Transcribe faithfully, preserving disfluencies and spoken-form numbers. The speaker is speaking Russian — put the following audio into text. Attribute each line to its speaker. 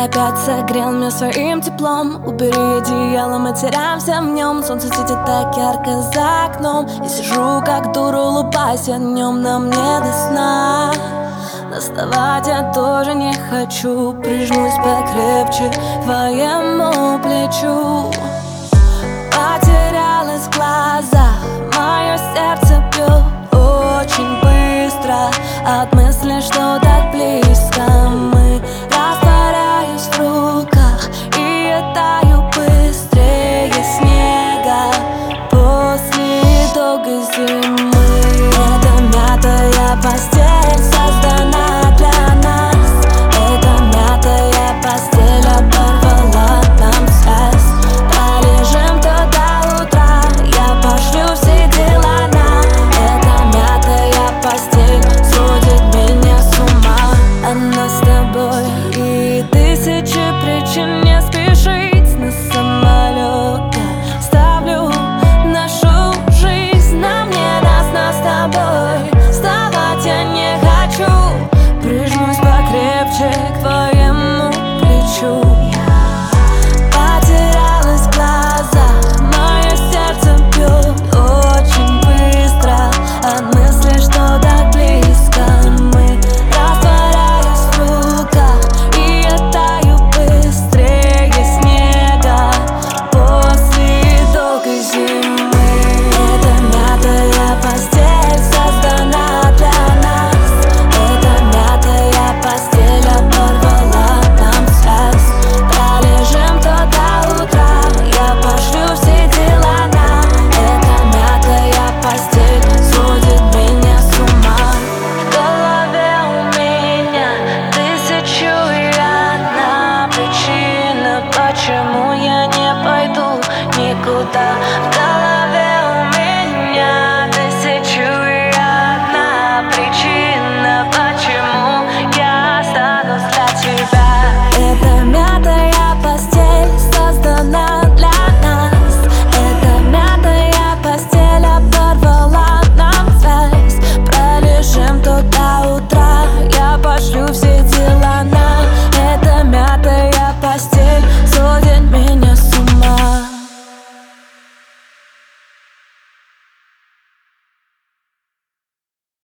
Speaker 1: опять согрел меня своим теплом. Убери одеяло, мы теряемся в нем. Солнце светит так ярко за окном. Я сижу как дура, улыбаюсь о нем, но мне до сна. Доставать я тоже не хочу. Прижмусь покрепче к твоему плечу. Потерялась в глазах, мое сердце бьет очень быстро от мысли, что так близко мы. Растворяюсь в руках, и я таю быстрее снега после долгой зимы. Эта мятая постель создана для нас. Эта мятая постель оборвала нам связь. Полежим то до утра, я пошлю все дела на. Эта мятая постель сводит меня с ума. Она с тобой и тысячи причин не спешить на самолет. Я ставлю нашу жизнь, нам не даст нас с тобой. Вставать я не хочу, прижмусь покрепче к твоему плечу. Потерялась в глазах, мое сердце бьет очень быстро от мысли, что так близко мы. Растворяюсь в руках, и я таю быстрее снега после долгой зимы. Эта мятая постель создана для нас. Эта мятая постель оборвала нам связь. Пролежим то до утра, я пошлю все дела на. Эта мятая постель сводит меня с ума. В голове у меня тысячу и одна причина, почему я не пойду никуда.